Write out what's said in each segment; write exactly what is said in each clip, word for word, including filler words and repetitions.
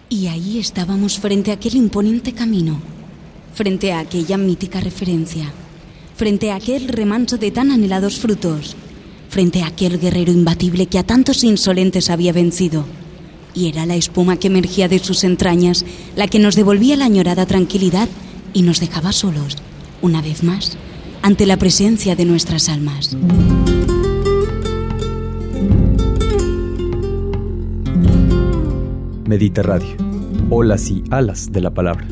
Y ahí estábamos frente a aquel imponente camino, frente a aquella mítica referencia, frente a aquel remanso de tan anhelados frutos, frente a aquel guerrero imbatible que a tantos insolentes había vencido. Y era la espuma que emergía de sus entrañas la que nos devolvía la añorada tranquilidad y nos dejaba solos, una vez más, ante la presencia de nuestras almas. Medita Radio, olas y alas de la palabra.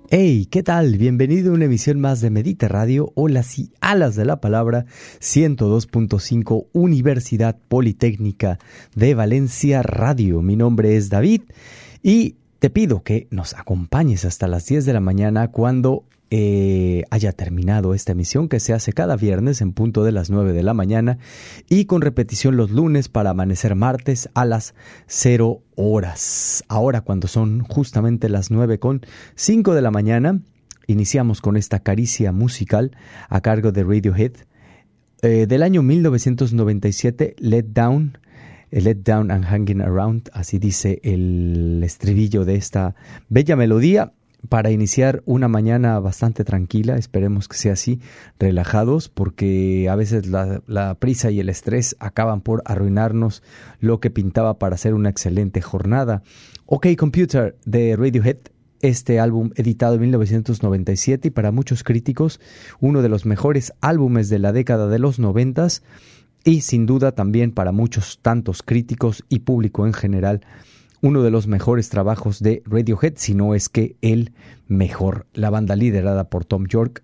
Hey, ¿qué tal? Bienvenido a una emisión más de Medita Radio, Olas y Alas de la Palabra, ciento dos punto cinco, Universidad Politécnica de Valencia Radio. Mi nombre es David y te pido que nos acompañes hasta las diez de la mañana cuando eh, haya terminado esta emisión que se hace cada viernes en punto de las nueve de la mañana y con repetición los lunes para amanecer martes a las cero horas. Ahora, cuando son justamente las nueve con cinco de la mañana, iniciamos con esta caricia musical a cargo de Radiohead eh, del año mil novecientos noventa y siete, Let Down. Let Down and Hanging Around, así dice el estribillo de esta bella melodía, para iniciar una mañana bastante tranquila. Esperemos que sea así, relajados, porque a veces la, la prisa y el estrés acaban por arruinarnos lo que pintaba para ser una excelente jornada. OK Computer de Radiohead, este álbum editado en mil novecientos noventa y siete y para muchos críticos uno de los mejores álbumes de la década de los noventas, y sin duda también para muchos tantos críticos y público en general, uno de los mejores trabajos de Radiohead, si no es que el mejor. La banda liderada por Thom Yorke,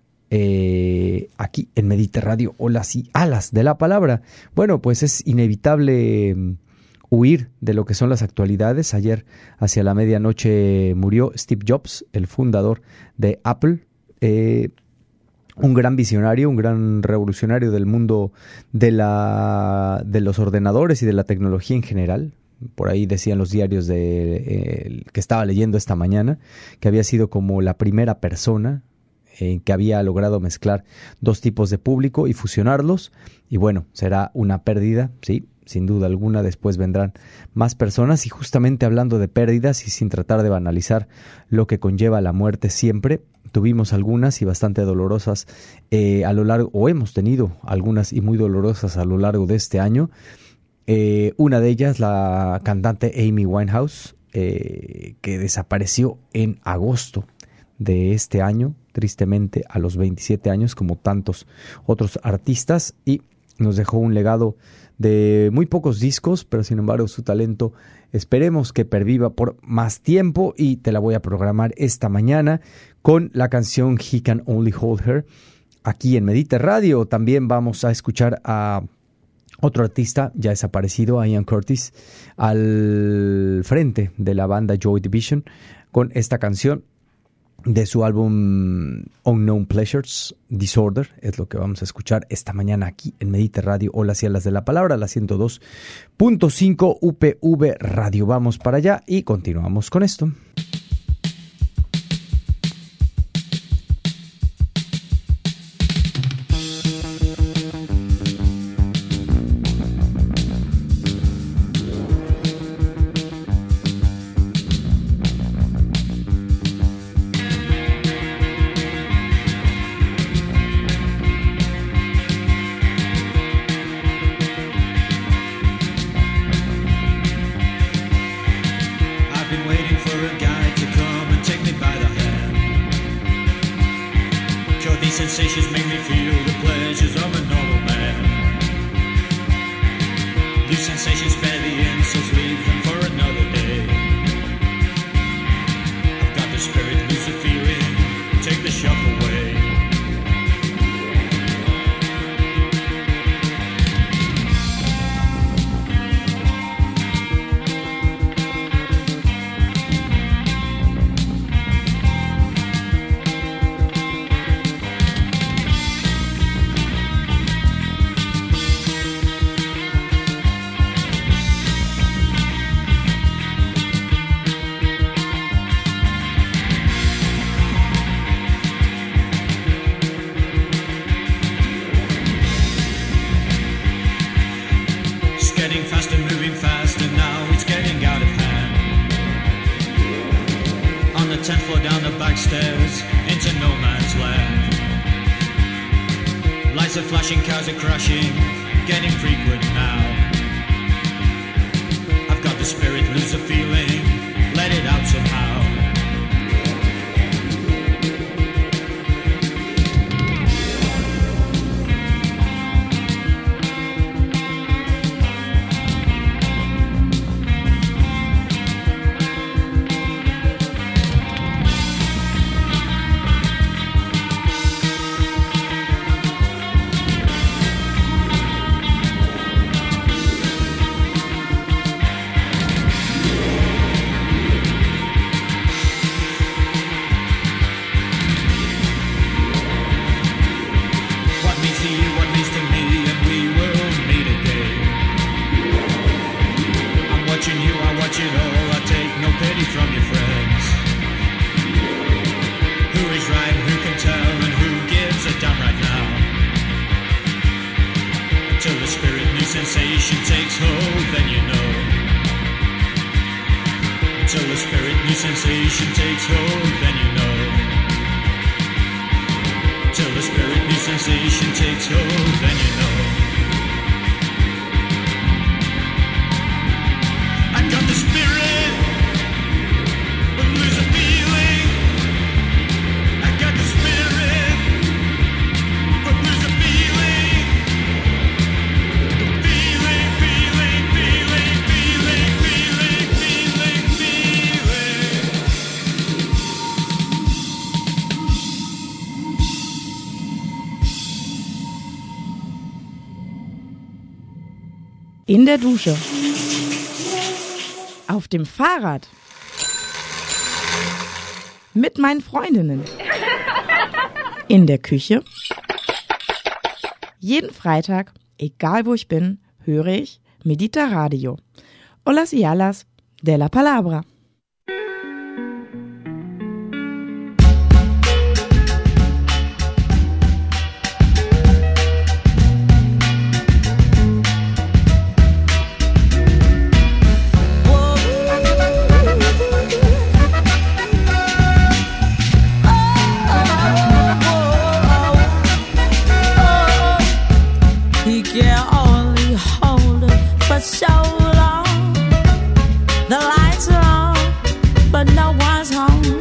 eh, aquí en Medita Radio, Olas y Alas de la Palabra. Bueno, pues es inevitable um, huir de lo que son las actualidades. Ayer, hacia la medianoche, murió Steve Jobs, el fundador de Apple, eh, un gran visionario, un gran revolucionario del mundo de, la, de los ordenadores y de la tecnología en general. Por ahí decían los diarios de, eh, que estaba leyendo esta mañana, que había sido como la primera persona eh, que había logrado mezclar dos tipos de público y fusionarlos. Y bueno, será una pérdida, sí, sin duda alguna. Después vendrán más personas, y justamente hablando de pérdidas y sin tratar de banalizar lo que conlleva la muerte siempre, tuvimos algunas y bastante dolorosas eh, a lo largo, o hemos tenido algunas y muy dolorosas a lo largo de este año. Eh, una de ellas, la cantante Amy Winehouse, eh, que desapareció en agosto de este año, tristemente a los veintisiete años, como tantos otros artistas, y nos dejó un legado de muy pocos discos, pero sin embargo su talento esperemos que perviva por más tiempo, y te la voy a programar esta mañana con la canción He Can Only Hold Her aquí en Medita Radio. También vamos a escuchar a otro artista ya desaparecido, a Ian Curtis, al frente de la banda Joy Division, con esta canción de su álbum Unknown Pleasures, Disorder. Es lo que vamos a escuchar esta mañana aquí en Medita Radio, Olas y Alas de la Palabra, la ciento dos punto cinco U P V Radio. Vamos para allá y continuamos con esto. Sensations make me feel the pleasures of a normal man. These sensations spare the insults, leave them for another day. I've got the spirit, lose the feeling, take the shock away. tenth floor down the back stairs into no man's land. Lights are flashing, cars are crashing, getting frequent now. I've got the spirit, lose the feeling, let it out somehow. Till the spirit new sensation takes hold, then you know. Till the spirit new sensation takes hold, then you know. Till the spirit new sensation takes hold, then you know. I got the spirit, but lose a feeling. I got the spirit, but lose a feeling. Feeling, feeling, feeling, feeling, feeling, feeling, feeling. In der Dusche. Auf dem Fahrrad. Mit meinen Freundinnen. In der Küche. Jeden Freitag, egal wo ich bin, höre ich Medita Radio. Olas y alas de la palabra. He can only hold her for so long. The lights are on, but no one's home.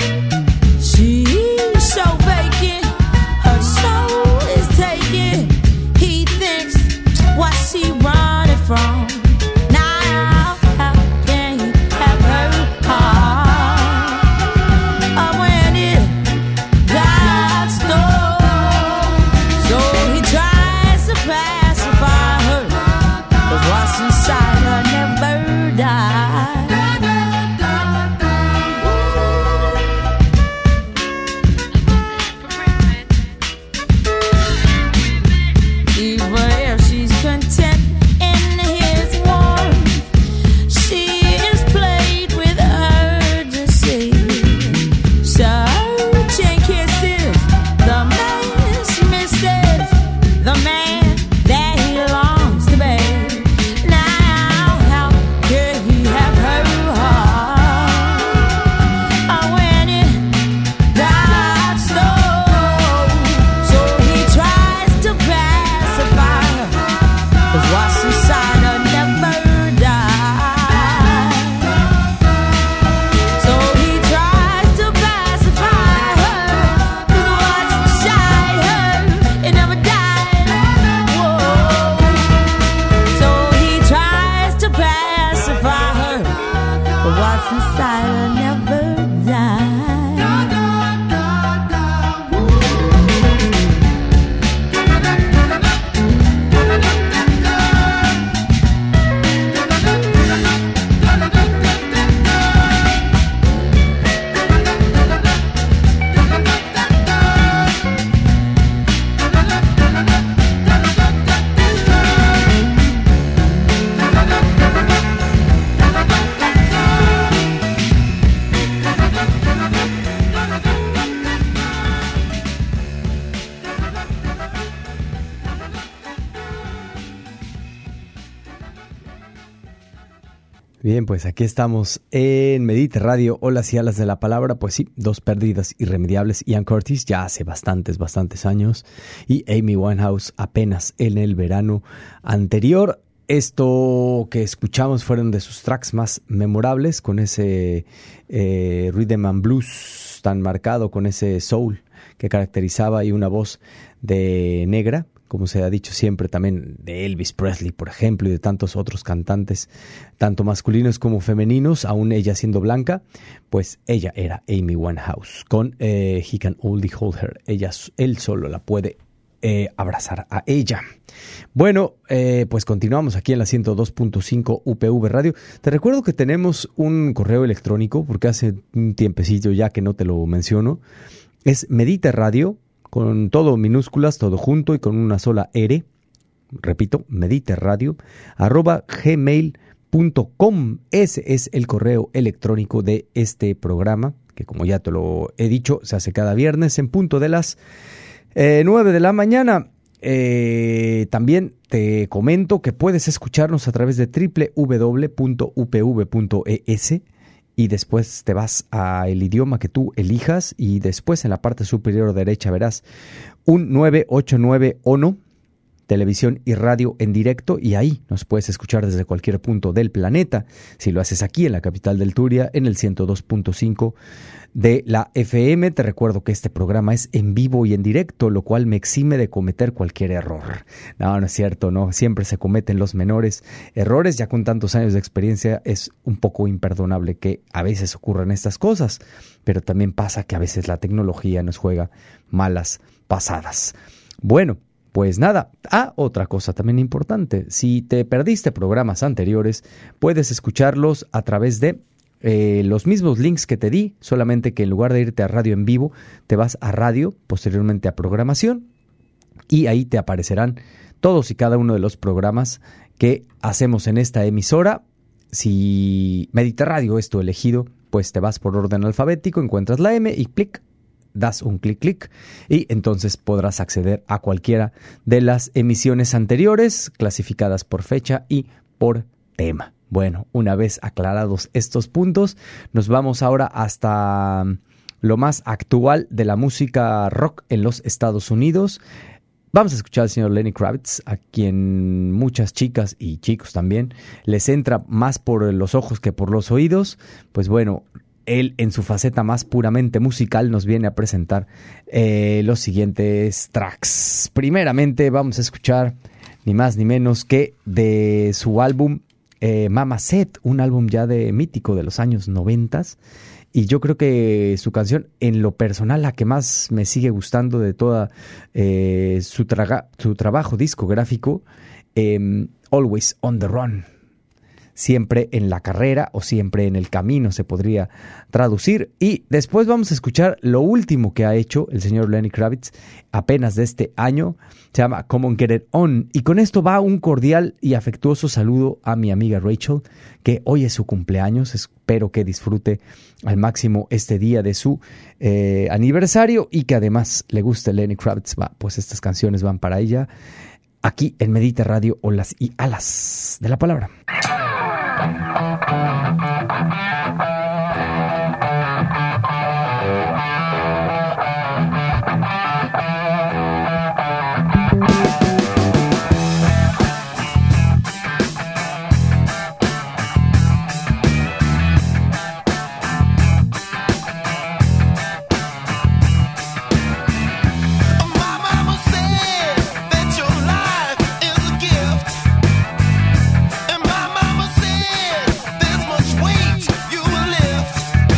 She's so vacant, her soul is taken. He thinks, what's she running from? Now, how can he have her heart? Oh, when it got stole, so he tries to pacify her, 'cause what's inside her never dies. Even if she's content in his warmth, she is played with urgency. Searching kisses, the man's misses, the man that he longs to be. Now, how could he have her heart? Oh, when it got stole, so he tries to pacify her, 'cause what's inside her never dies. So he tries to pacify her, 'cause what's inside her, it never died. Whoa. So he tries to pacify her, but what's inside her never died. Bien, pues aquí estamos en Medita Radio, Olas y alas de la palabra. Pues sí, dos pérdidas irremediables. Ian Curtis ya hace bastantes, bastantes años, y Amy Winehouse apenas en el verano anterior. Esto que escuchamos fueron de sus tracks más memorables, con ese eh, rhythm and blues tan marcado, con ese soul que caracterizaba, y una voz de negra, como se ha dicho siempre también de Elvis Presley, por ejemplo, y de tantos otros cantantes, tanto masculinos como femeninos, aún ella siendo blanca. Pues ella era Amy Winehouse, con eh, He Can Only Hold Her. Ella, él solo la puede eh, abrazar a ella. Bueno, eh, pues continuamos aquí en la ciento dos punto cinco U P V Radio. Te recuerdo que tenemos un correo electrónico, porque hace un tiempecillo ya que no te lo menciono. Es Medita Radio, con todo minúsculas, todo junto y con una sola R. Repito, mediterradio, arroba gmail punto com. Ese es el correo electrónico de este programa, que como ya te lo he dicho, se hace cada viernes en punto de las eh, nueve de la mañana. eh, también te comento que puedes escucharnos a través de doble u doble u doble u punto u p v punto e s y después te vas al idioma que tú elijas y después en la parte superior derecha verás un nueve ocho nueve ONO, televisión y radio en directo, y ahí nos puedes escuchar desde cualquier punto del planeta. Si lo haces aquí en la capital del Turia, en el ciento dos punto cinco de la F M, te recuerdo que este programa es en vivo y en directo, lo cual me exime de cometer cualquier error. No, no es cierto, no, siempre se cometen los menores errores. Ya con tantos años de experiencia es un poco imperdonable que a veces ocurran estas cosas, pero también pasa que a veces la tecnología nos juega malas pasadas. Bueno, pues nada, ah, otra cosa también importante, si te perdiste programas anteriores, puedes escucharlos a través de eh, los mismos links que te di, solamente que en lugar de irte a radio en vivo, te vas a radio, posteriormente a programación, y ahí te aparecerán todos y cada uno de los programas que hacemos en esta emisora. Si Mediterradio es tu elegido, pues te vas por orden alfabético, encuentras la M y clic, das un clic clic y entonces podrás acceder a cualquiera de las emisiones anteriores clasificadas por fecha y por tema. Bueno, una vez aclarados estos puntos, nos vamos ahora hasta lo más actual de la música rock en los Estados Unidos. Vamos a escuchar al señor Lenny Kravitz, a quien muchas chicas y chicos también les entra más por los ojos que por los oídos. Pues bueno, él en su faceta más puramente musical nos viene a presentar eh, los siguientes tracks. Primeramente vamos a escuchar ni más ni menos que de su álbum eh, Mama Said, un álbum ya de mítico de los años noventas. Y yo creo que su canción, en lo personal, la que más me sigue gustando de toda eh, su, traga, su trabajo discográfico, eh, Always on the Run. Siempre en la carrera o siempre en el camino se podría traducir. Y después vamos a escuchar lo último que ha hecho el señor Lenny Kravitz apenas de este año. Se llama Come on Get It On. Y con esto va un cordial y afectuoso saludo a mi amiga Rachel, que hoy es su cumpleaños. Espero que disfrute al máximo este día de su eh, aniversario y que además le guste Lenny Kravitz. Va, pues estas canciones van para ella. Aquí en Medita Radio, olas y alas de la palabra. My mama said that your life is a gift, and my mama said there's much weight you will lift.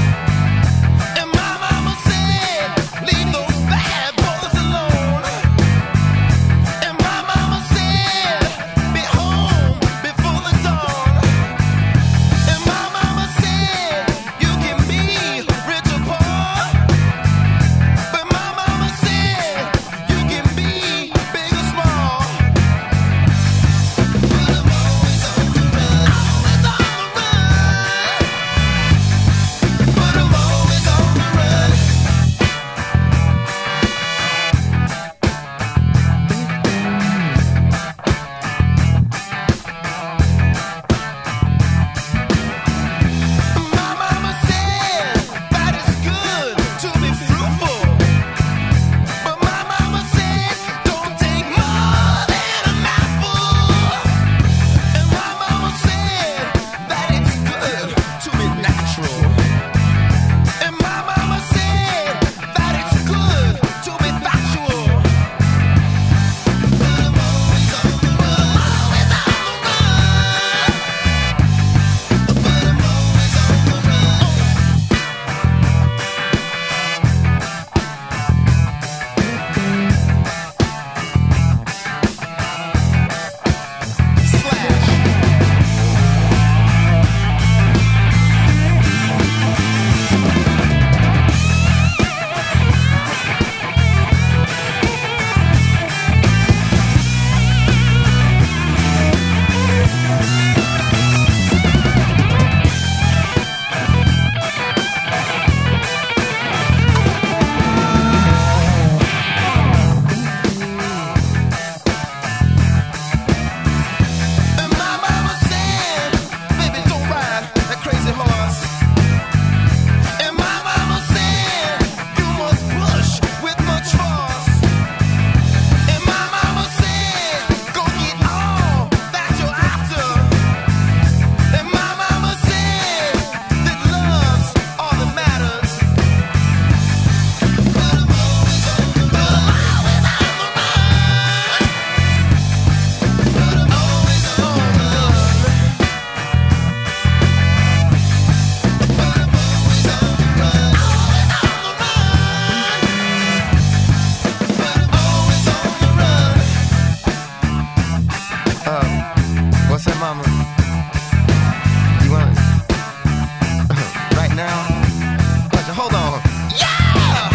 mama. You want right now? Hold on. Yeah!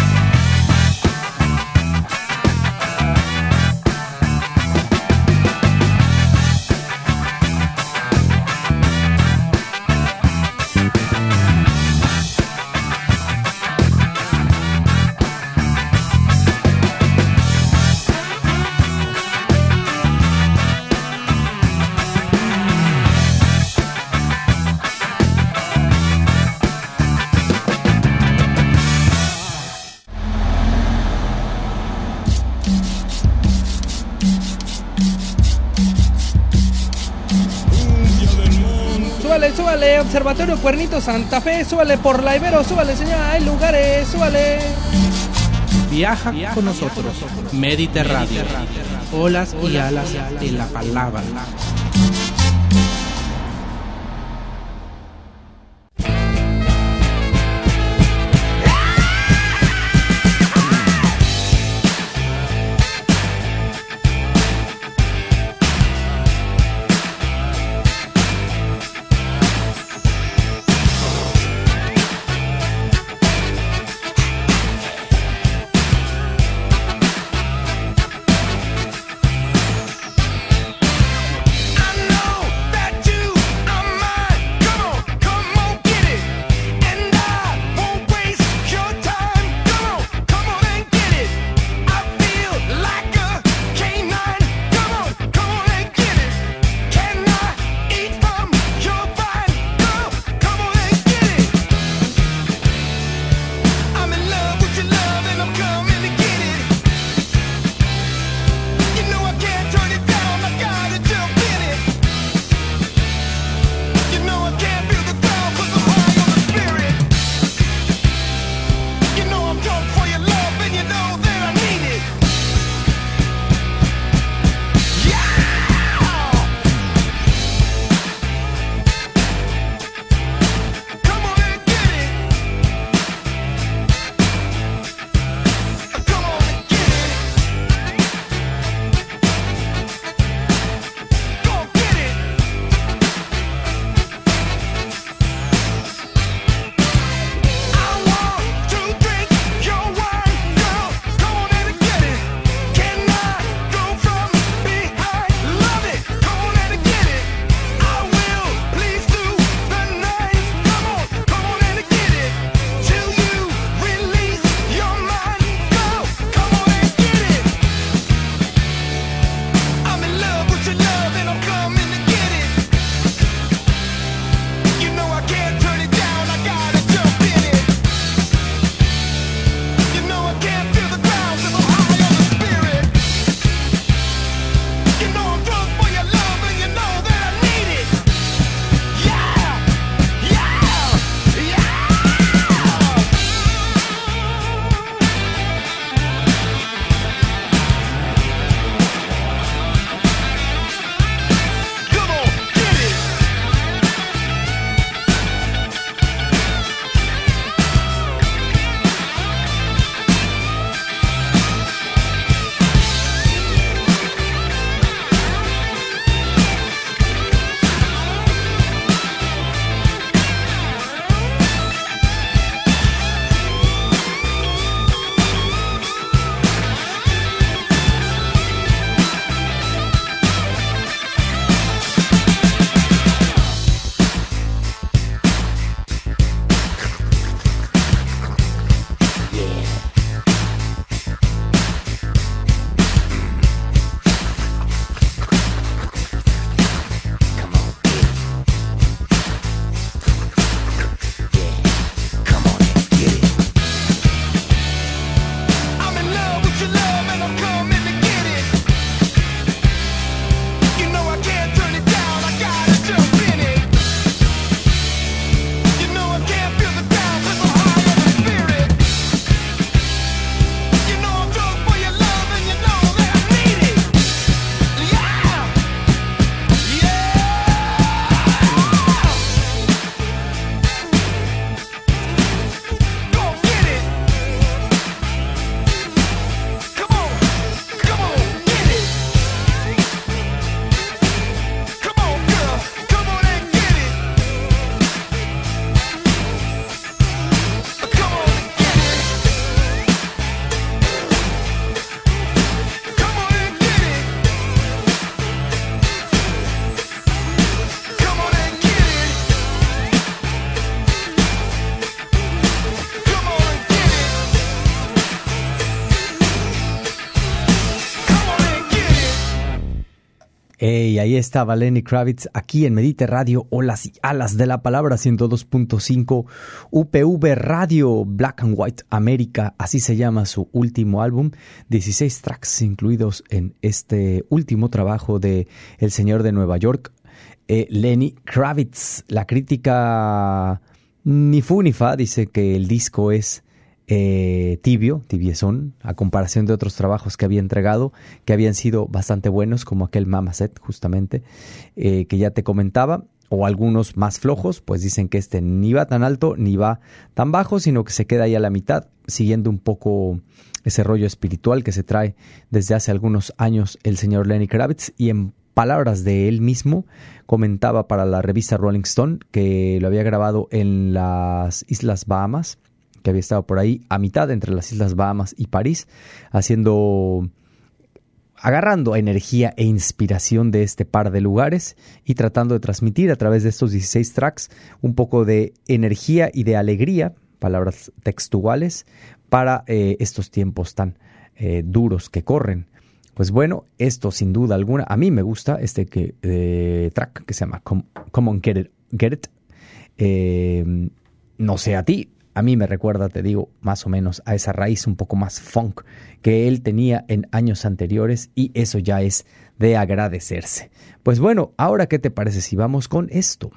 Súbale, súbale, Observatorio Cuernito Santa Fe, súbale por la Ibero, súbale señor, hay lugares, súbale. Viaja con nosotros, Mediterráneo, olas y alas de la palabra. Hey, ahí estaba Lenny Kravitz aquí en Medite Radio o las y alas de la palabra ciento dos punto cinco U P V Radio Black and White América, así se llama su último álbum, dieciséis tracks incluidos en este último trabajo de el señor de Nueva York, eh, Lenny Kravitz. La crítica ni fu ni fa dice que el disco es Eh, tibio, tibiezón, a comparación de otros trabajos que había entregado, que habían sido bastante buenos, como aquel Mama Set, justamente, eh, que ya te comentaba, o algunos más flojos, pues dicen que este ni va tan alto ni va tan bajo, sino que se queda ahí a la mitad, siguiendo un poco ese rollo espiritual que se trae desde hace algunos años el señor Lenny Kravitz, y en palabras de él mismo, comentaba para la revista Rolling Stone que lo había grabado en las Islas Bahamas, que había estado por ahí a mitad entre las Islas Bahamas y París, haciendo, agarrando energía e inspiración de este par de lugares y tratando de transmitir a través de estos dieciséis tracks un poco de energía y de alegría, palabras textuales, para eh, estos tiempos tan eh, duros que corren. Pues bueno, esto sin duda alguna, a mí me gusta este que, eh, track que se llama Come, Come On Get It, Get It. Eh, no sé a ti, a mí me recuerda, te digo, más o menos a esa raíz un poco más funk que él tenía en años anteriores, y eso ya es de agradecerse. Pues bueno, ahora ¿qué te parece si vamos con esto?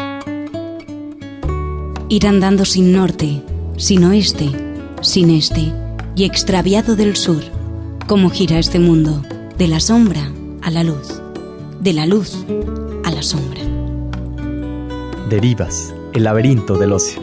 Ir andando sin norte, sin oeste, sin este, y extraviado del sur, cómo gira este mundo, de la sombra a la luz, de la luz a la sombra. Derivas, el laberinto del ocio.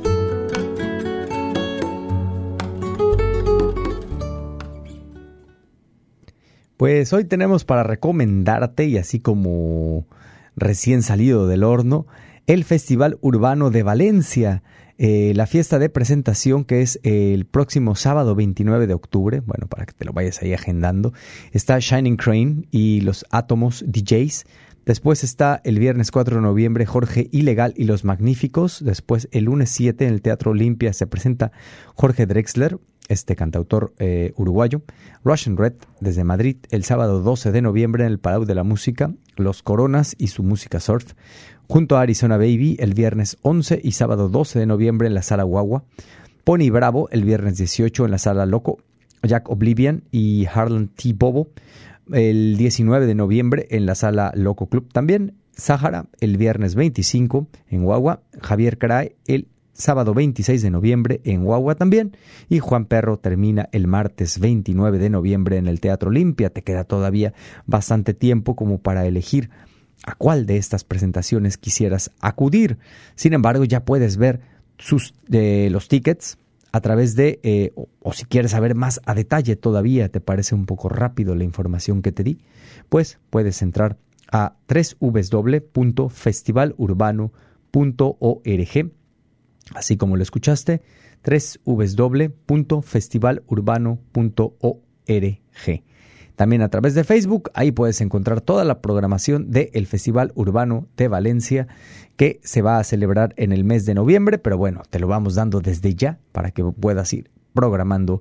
Pues hoy tenemos para recomendarte, y así como recién salido del horno, el Festival Urbano de Valencia, eh, la fiesta de presentación que es el próximo sábado veintinueve de octubre, bueno, para que te lo vayas ahí agendando. Está Shining Crane y los Átomos D Js. Después está el viernes cuatro de noviembre Jorge Ilegal y los Magníficos. Después el lunes siete en el Teatro Olimpia se presenta Jorge Drexler, este cantautor eh, uruguayo. Russian Red desde Madrid el sábado doce de noviembre en el Palau de la Música, Los Coronas y su música surf. Junto a Arizona Baby el viernes once y sábado doce de noviembre en la Sala Guagua. Pony Bravo el viernes dieciocho en la Sala Loco. Jack Oblivion y Harlan T. Bobo el diecinueve de noviembre en la Sala Loco Club también. Sahara el viernes veinticinco en Guagua. Javier Cray el sábado veintiséis de noviembre en Guagua también, y Juan Perro termina el martes veintinueve de noviembre en el Teatro Olimpia. Te queda todavía bastante tiempo como para elegir a cuál de estas presentaciones quisieras acudir. Sin embargo, ya puedes ver sus, eh, los tickets a través de, eh, o, o si quieres saber más a detalle todavía, te parece un poco rápido la información que te di, pues puedes entrar a doble u doble u doble u punto festival urbano punto org. Así como lo escuchaste, doble u doble u doble u punto festival urbano punto org. También a través de Facebook, ahí puedes encontrar toda la programación del Festival Urbano de Valencia, que se va a celebrar en el mes de noviembre, pero bueno, te lo vamos dando desde ya para que puedas ir programando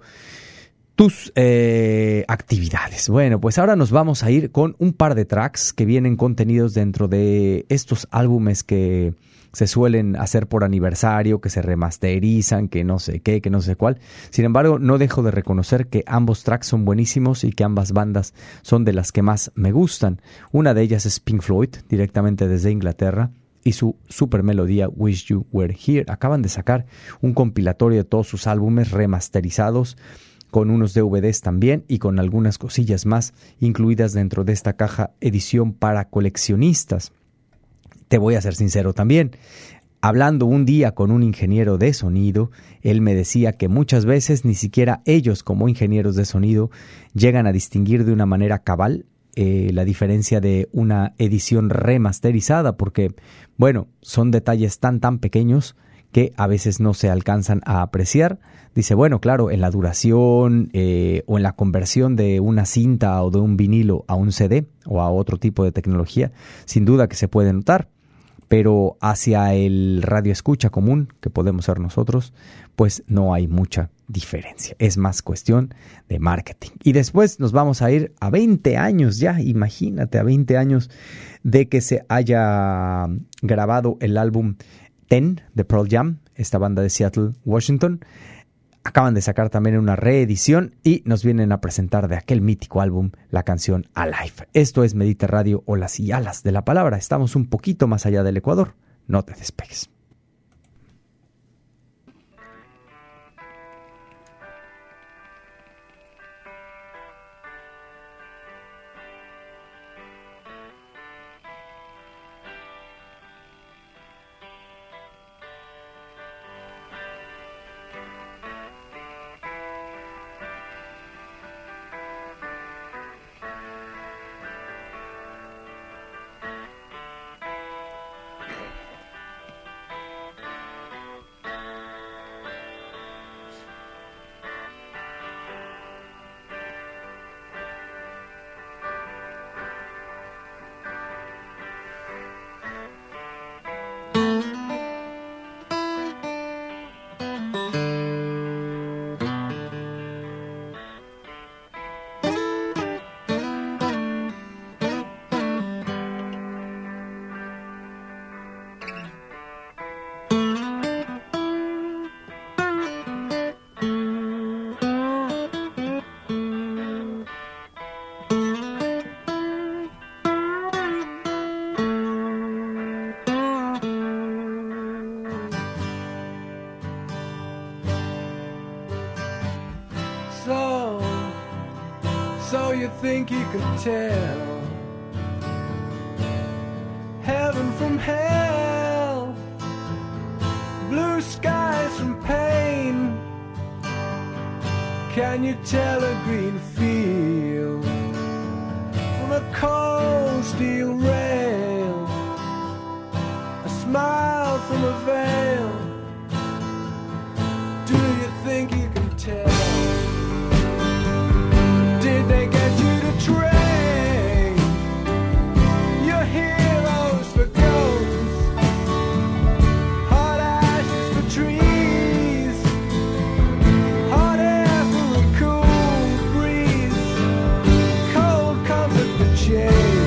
tus eh, actividades. Bueno, pues ahora nos vamos a ir con un par de tracks que vienen contenidos dentro de estos álbumes que se suelen hacer por aniversario, que se remasterizan, que no sé qué, que no sé cuál. Sin embargo, no dejo de reconocer que ambos tracks son buenísimos y que ambas bandas son de las que más me gustan. Una de ellas es Pink Floyd, directamente desde Inglaterra, y su super melodía Wish You Were Here. Acaban de sacar un compilatorio de todos sus álbumes remasterizados, con unos D V Ds también y con algunas cosillas más incluidas dentro de esta caja edición para coleccionistas. Te voy a ser sincero también, hablando un día con un ingeniero de sonido, él me decía que muchas veces ni siquiera ellos como ingenieros de sonido llegan a distinguir de una manera cabal eh, la diferencia de una edición remasterizada, porque, bueno, son detalles tan tan pequeños que a veces no se alcanzan a apreciar. Dice, bueno, claro, en la duración eh, o en la conversión de una cinta o de un vinilo a un C D o a otro tipo de tecnología, sin duda que se puede notar. pero hacia el radio escucha común, que podemos ser nosotros, pues no hay mucha diferencia. Es más cuestión de marketing. Y después nos vamos a ir a veinte años ya, imagínate, a veinte años de que se haya grabado el álbum Ten de Pearl Jam, esta banda de Seattle, Washington. Acaban de sacar también una reedición y nos vienen a presentar de aquel mítico álbum la canción Alive. Esto es Medita Radio, olas y alas de la palabra. Estamos un poquito más allá del Ecuador. No te despegues. So, so you think you could tell heaven from hell, blue skies from pain? Can you tell a green field from a cold steel rail, a smile from a veil? Do you think you can tell? Did they get you to trade your heroes for ghosts, hot ashes for trees, hot air for a cool breeze, cold comfort for change?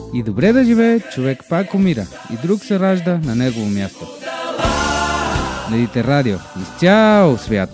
И добре да живее, човек пак умира и друг се ражда на негово място. Медите радио из цял свят.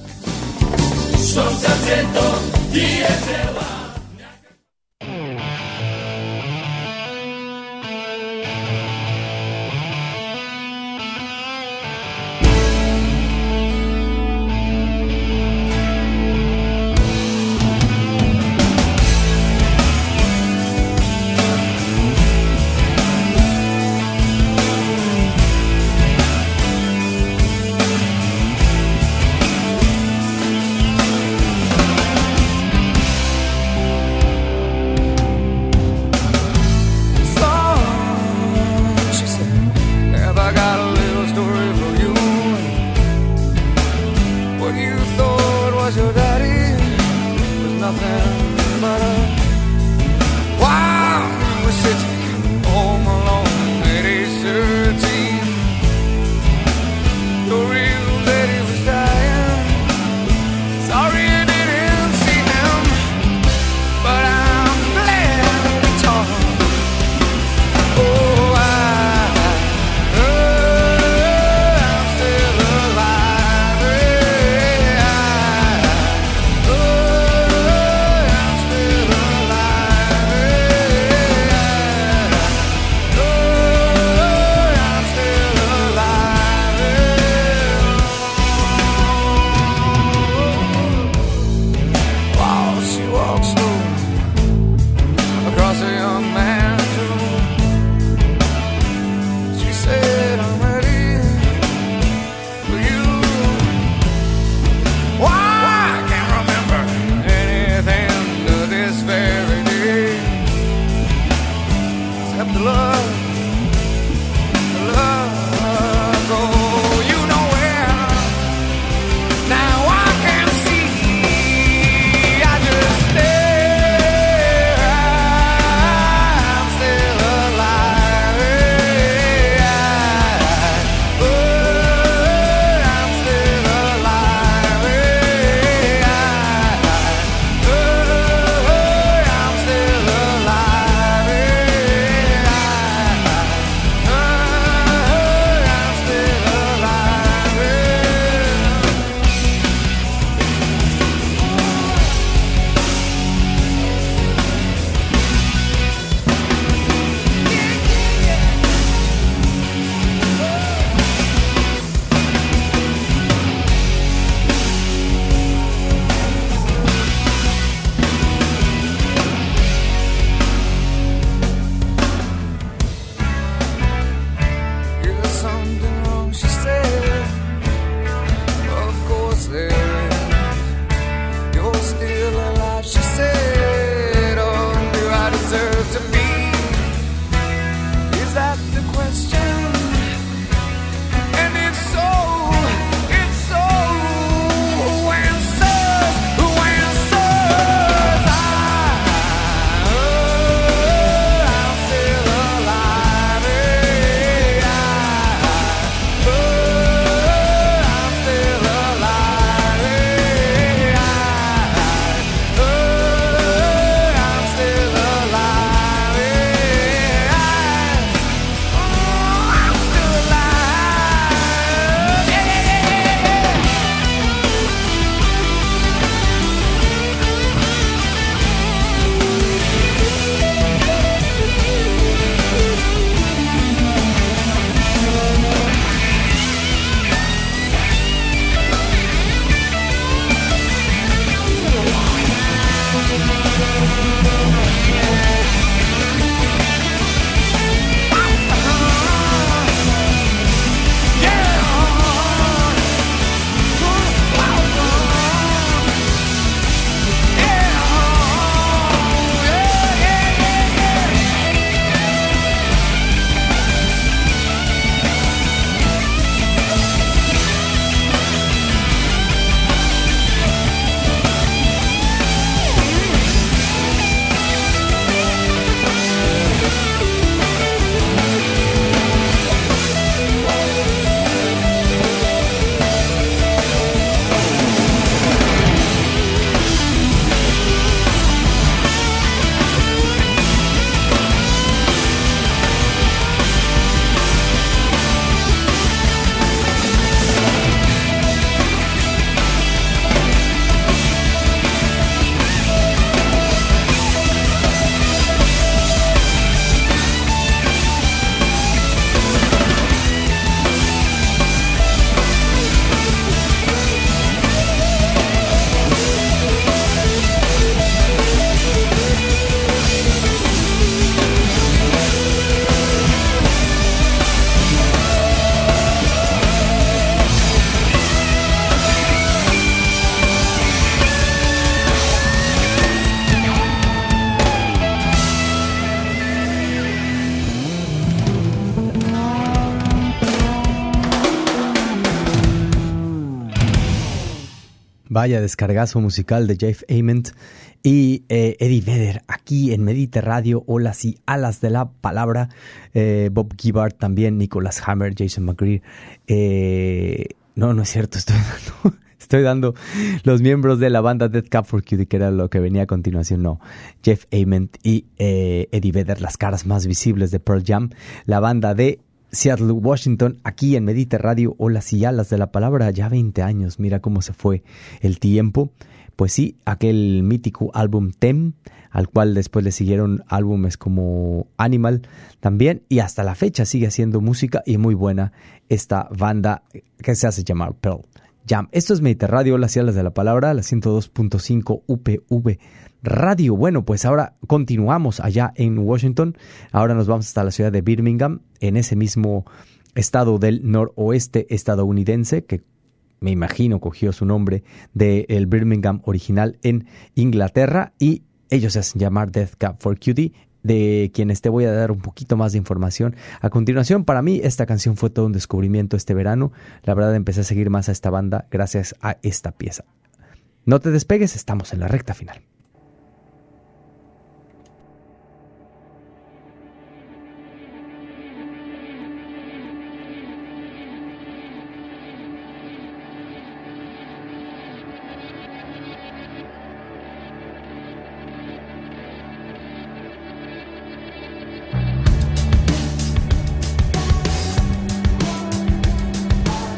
Vaya descargazo musical de Jeff Ament y eh, Eddie Vedder aquí en Mediterráneo, Olas y Alas de la Palabra. Eh, Bob Gibbard también, Nicholas Hammer, Jason McGree. Eh, no, no es cierto, estoy dando, estoy dando los miembros de la banda Death Cab for Cutie, que era lo que venía a continuación. No, Jeff Ament y eh, Eddie Vedder, las caras más visibles de Pearl Jam, la banda de Seattle, Washington, aquí en Mediterráneo, Olas y Alas de la Palabra. Ya veinte años, mira cómo se fue el tiempo. Pues sí, aquel mítico álbum Them, al cual después le siguieron álbumes como Animal también, y hasta la fecha sigue haciendo música y muy buena esta banda que se hace llamar Pearl Jam. Esto es Mediterráneo, Olas y Alas de la Palabra, la ciento dos punto cinco U P V Radio. Bueno, pues ahora continuamos allá en Washington. Ahora nos vamos hasta la ciudad de Birmingham, en ese mismo estado del noroeste estadounidense, que me imagino cogió su nombre del Birmingham original en Inglaterra, y ellos se hacen llamar Death Cab for Cutie, de quienes te voy a dar un poquito más de información a continuación. Para mí esta canción fue todo un descubrimiento este verano. La verdad, empecé a seguir más a esta banda gracias a esta pieza. No te despegues, estamos en la recta final.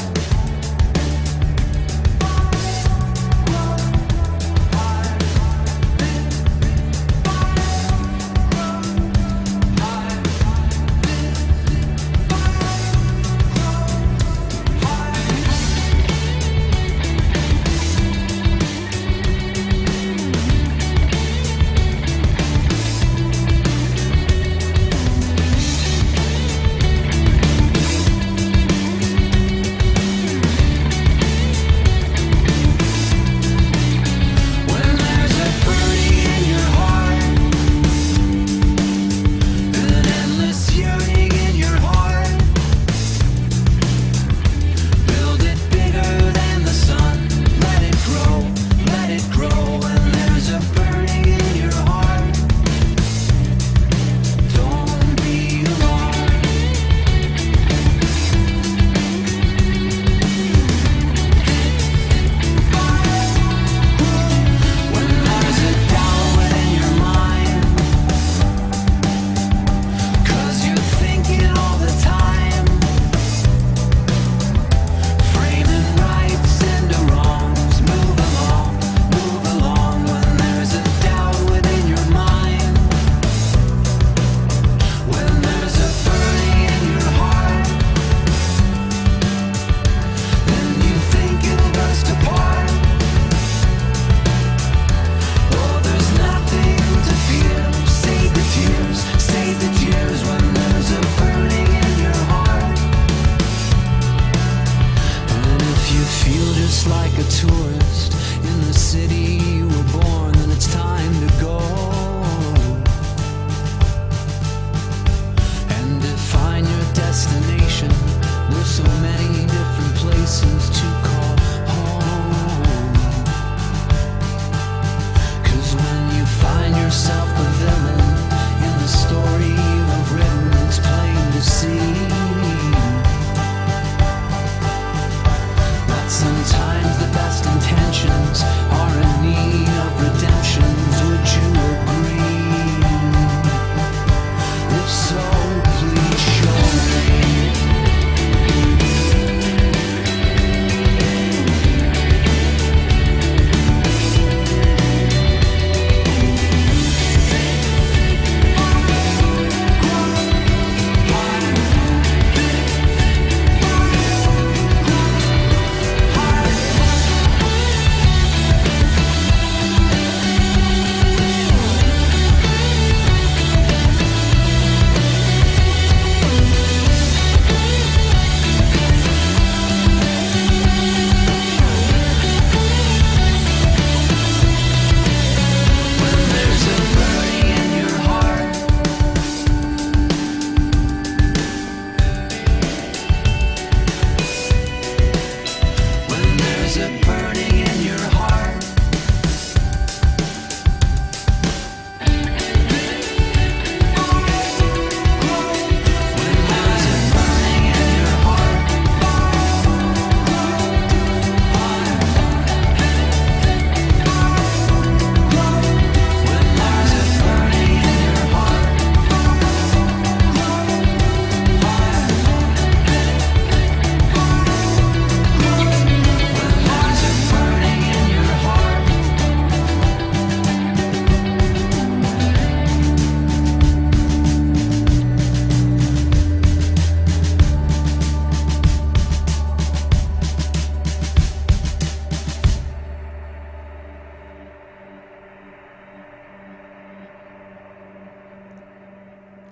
Thank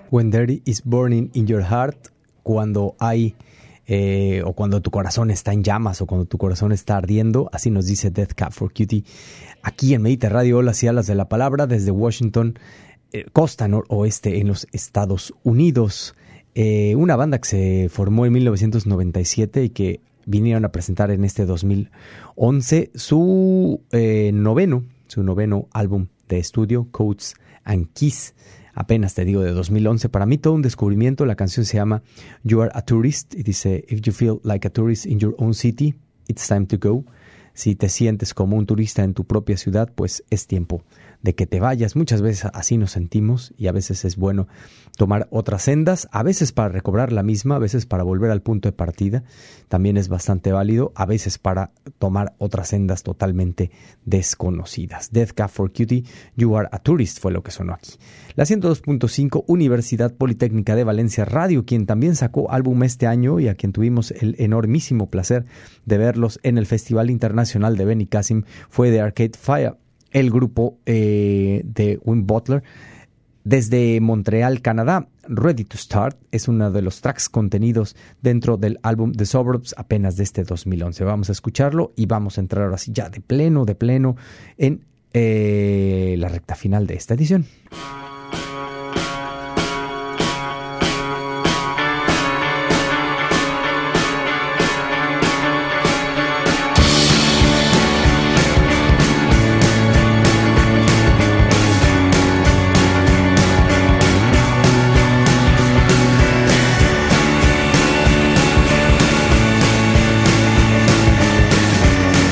When there is burning in your heart, cuando hay eh, o cuando tu corazón está en llamas o cuando tu corazón está ardiendo, así nos dice Death Cab for Cutie aquí en Mediter Radio, Olas y Alas de la Palabra, desde Washington, eh, costa noroeste en los Estados Unidos. Eh, una banda que se formó en mil novecientos noventa y siete y que vinieron a presentar en este dos mil once su eh, noveno, su noveno álbum de estudio, Codes and Keys. Apenas te digo, de dos mil once. Para mí todo un descubrimiento. La canción se llama You Are a Tourist y dice: If you feel like a tourist in your own city, it's time to go. Si te sientes como un turista en tu propia ciudad, pues es tiempo de que te vayas. Muchas veces así nos sentimos y a veces es bueno tomar otras sendas, a veces para recobrar la misma, a veces para volver al punto de partida, también es bastante válido, a veces para tomar otras sendas totalmente desconocidas. Death Cab for Cutie, You Are a Tourist fue lo que sonó aquí. La ciento dos punto cinco Universidad Politécnica de Valencia Radio, quien también sacó álbum este año y a quien tuvimos el enormísimo placer de verlos en el Festival Internacional de Benicàssim, fue The Arcade Fire, el grupo eh, de Wim Butler, desde Montreal, Canadá. Ready to Start es uno de los tracks contenidos dentro del álbum The Suburbs, apenas de este dos mil once. Vamos a escucharlo y vamos a entrar ahora sí ya de pleno, de pleno en eh, la recta final de esta edición.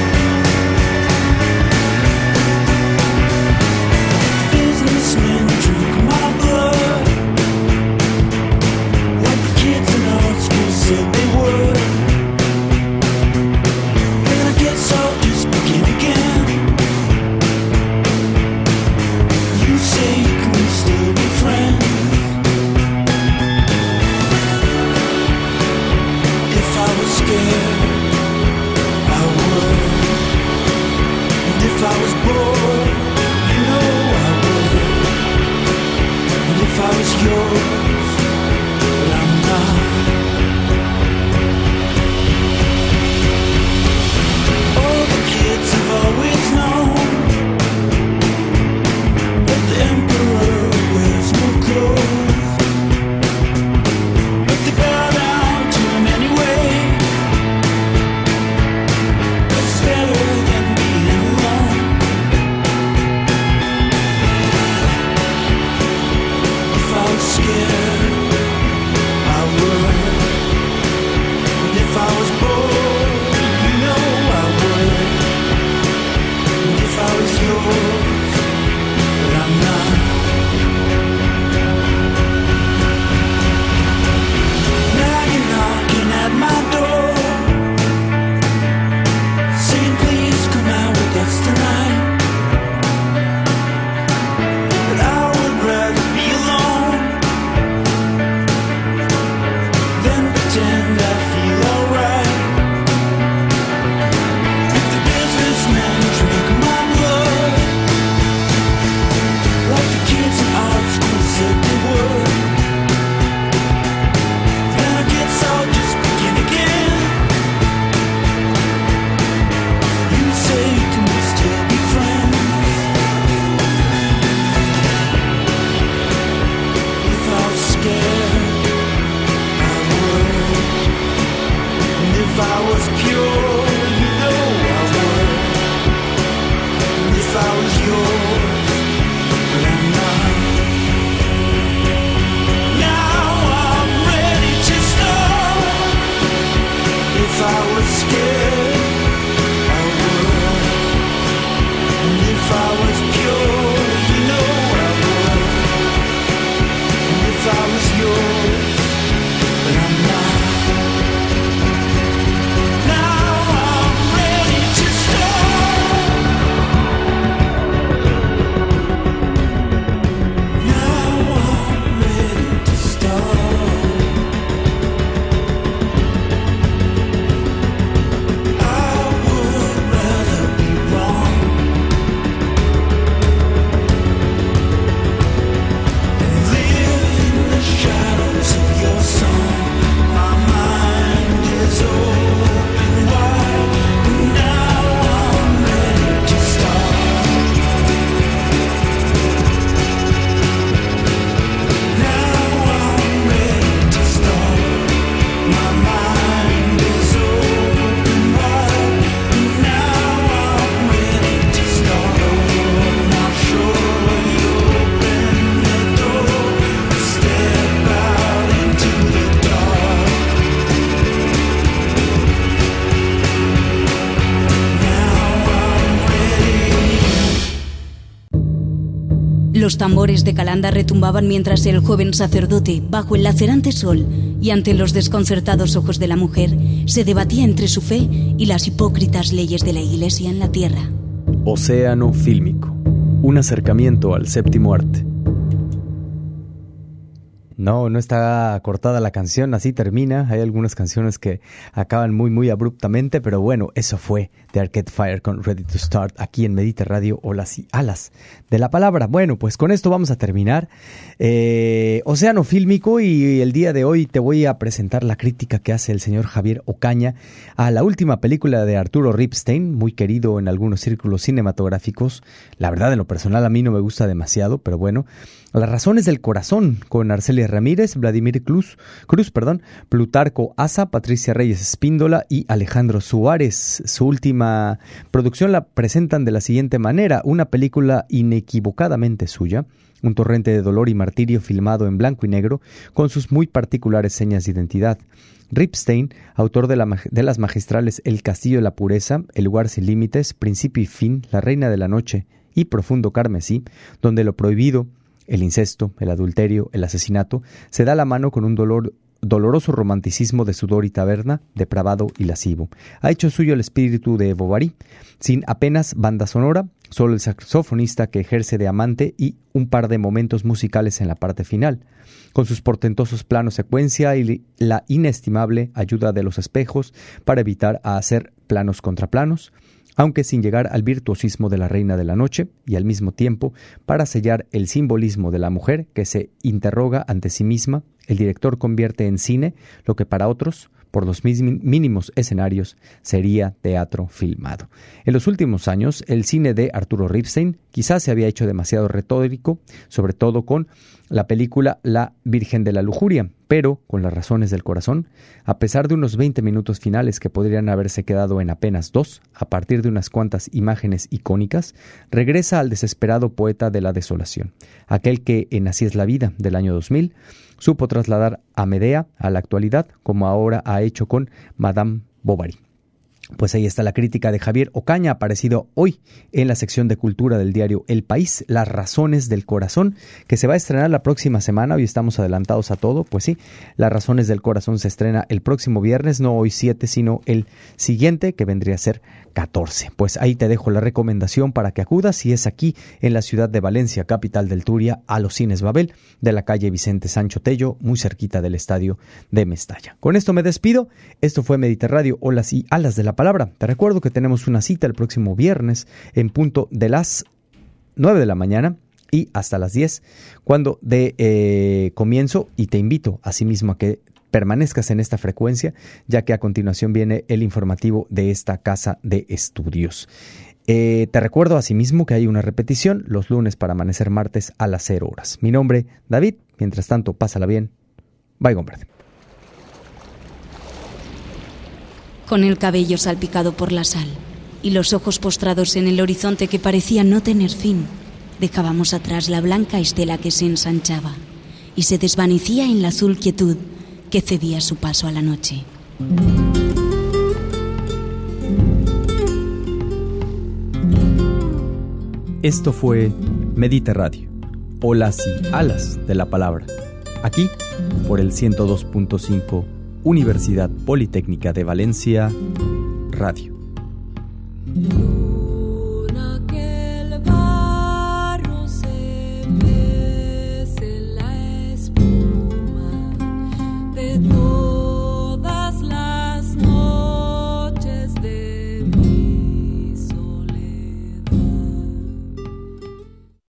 Businessmen Los tambores de Calanda retumbaban mientras el joven sacerdote, bajo el lacerante sol y ante los desconcertados ojos de la mujer, se debatía entre su fe y las hipócritas leyes de la Iglesia en la tierra. Océano fílmico. Un acercamiento al séptimo arte. No, no está cortada la canción, así termina. Hay algunas canciones que acaban muy, muy abruptamente, pero bueno, eso fue de Arcade Fire con Ready to Start aquí en Mediter Radio, Olas y Alas de la Palabra. Bueno, pues con esto vamos a terminar. Eh, Océano Fílmico, y el día de hoy te voy a presentar la crítica que hace el señor Javier Ocaña a la última película de Arturo Ripstein, muy querido en algunos círculos cinematográficos. La verdad, en lo personal a mí no me gusta demasiado, pero bueno. Las razones del corazón, con Arcelia Ramírez, Vladimir Cruz, Cruz, perdón, Plutarco Asa, Patricia Reyes Espíndola y Alejandro Suárez. Su última producción la presentan de la siguiente manera: una película inequivocadamente suya, un torrente de dolor y martirio filmado en blanco y negro, con sus muy particulares señas de identidad. Ripstein, autor de, la, de las magistrales El Castillo de la Pureza, El Lugar Sin Límites, Principio y Fin, La Reina de la Noche y Profundo Carmesí, donde lo prohibido, el incesto, el adulterio, el asesinato, se da la mano con un dolor, doloroso romanticismo de sudor y taberna, depravado y lascivo. Ha hecho suyo el espíritu de Bovary, sin apenas banda sonora, solo el saxofonista que ejerce de amante y un par de momentos musicales en la parte final. Con sus portentosos planos secuencia y la inestimable ayuda de los espejos para evitar a hacer planos contra planos, aunque sin llegar al virtuosismo de la Reina de la Noche, y al mismo tiempo para sellar el simbolismo de la mujer que se interroga ante sí misma, el director convierte en cine lo que para otros, por los mínimos escenarios, sería teatro filmado. En los últimos años, el cine de Arturo Ripstein quizás se había hecho demasiado retórico, sobre todo con la película La Virgen de la Lujuria, pero con Las Razones del Corazón, a pesar de unos veinte minutos finales que podrían haberse quedado en apenas dos, a partir de unas cuantas imágenes icónicas, regresa al desesperado poeta de la desolación, aquel que en Así es la vida, del año dos mil, supo trasladar a Medea a la actualidad, como ahora ha hecho con Madame Bovary. Pues ahí está la crítica de Javier Ocaña, aparecido hoy en la sección de cultura del diario El País, Las Razones del Corazón, que se va a estrenar la próxima semana. Hoy estamos adelantados a todo, pues sí, Las Razones del Corazón se estrena el próximo viernes, no hoy siete, sino el siguiente, que vendría a ser catorce. Pues ahí te dejo la recomendación para que acudas, si es aquí en la ciudad de Valencia, capital del Turia, a los Cines Babel, de la calle Vicente Sancho Tello, muy cerquita del estadio de Mestalla. Con esto me despido. Esto fue Mediter Radio, Olas y Alas de la Palabra. Te recuerdo que tenemos una cita el próximo viernes en punto de las nueve de la mañana y hasta las diez, cuando de eh, comienzo, y te invito asimismo a que permanezcas en esta frecuencia, ya que a continuación viene el informativo de esta casa de estudios. Eh, te recuerdo asimismo que hay una repetición los lunes para amanecer martes a las cero horas. Mi nombre, David. Mientras tanto, pásala bien. Bye, compadre. Con el cabello salpicado por la sal y los ojos postrados en el horizonte que parecía no tener fin, dejábamos atrás la blanca estela que se ensanchaba y se desvanecía en la azul quietud que cedía su paso a la noche. Esto fue Mediter Radio, Olas y Alas de la Palabra, aquí por el ciento dos punto cinco Universidad Politécnica de Valencia Radio.